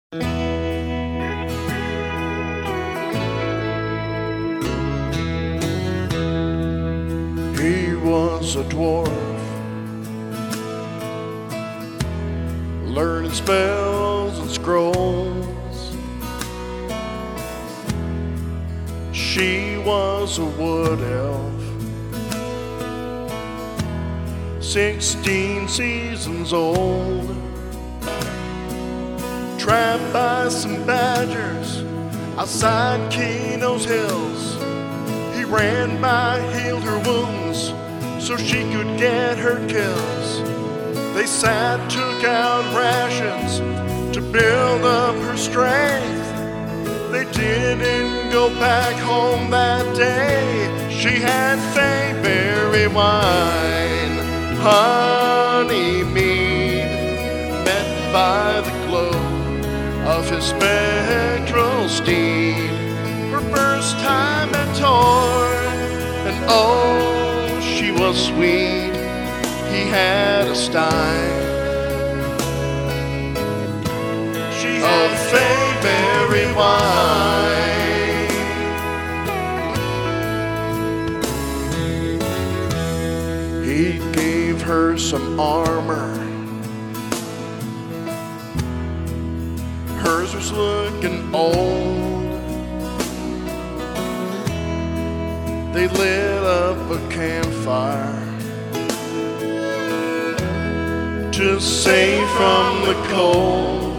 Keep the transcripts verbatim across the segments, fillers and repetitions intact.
He was a dwarf, learning spells and scrolls. She was a wood elf, sixteen seasons old. Trapped by some badgers outside Keno's hills. He ran by, healed her wounds so she could get her kills. They sat, took out rations to build up her strength. They didn't go back home that day. She had Fayberry wine, honey mead, met by the glow of his spectral steed. Her first time at Torn, and oh, she was sweet. He had a stein. She had Fayberry wine. He gave her some armor. Hers was looking old. They lit up a campfire to save from the cold.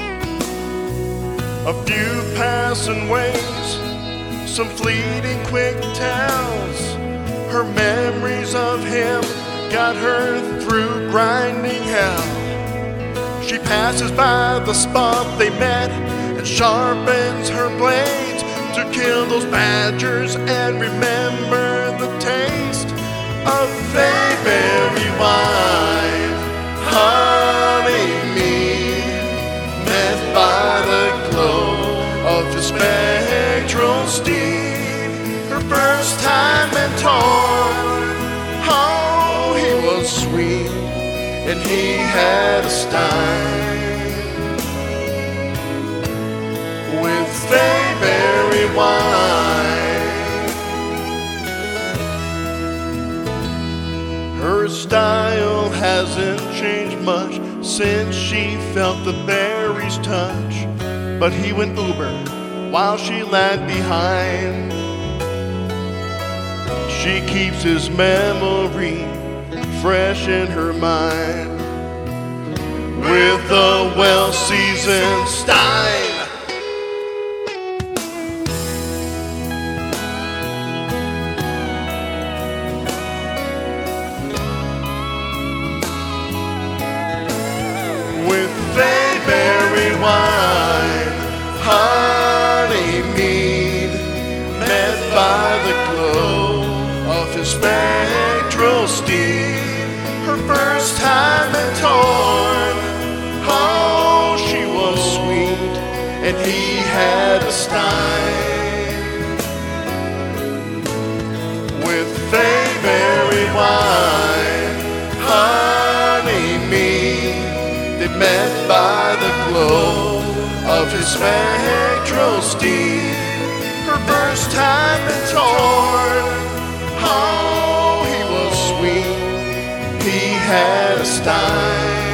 A few passing waves, some fleeting quick tells. Her memories of him got her through grinding hell. She passes by the spot they met and sharpens her blades to kill those badgers and remember the taste of Fayberry wine, honey mead, met by the glow of his spectral steed. Her first time in Torn, oh, he was sweet, and he had a stein. With Fayberry wine, her style hasn't changed much since she felt the berry's touch. But he went Uber while she lagged behind. She keeps his memory fresh in her mind with a well-seasoned stein. With Fayberry wine, honey mead, met by the glow of his spectral steed. Her first time at Torn, oh, she was sweet, and he had a stein. With Fayberry wine, honey mead, they met by the glow of his spectral steed. Her first time in Torn, oh, he was sweet, he had a stein.